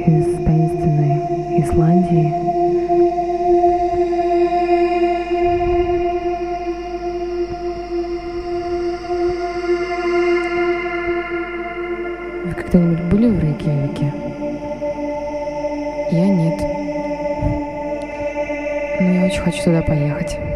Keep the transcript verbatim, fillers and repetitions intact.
из таинственной Исландии. Вы когда-нибудь были в Рейкьявике? Я нет. Но я очень хочу туда поехать.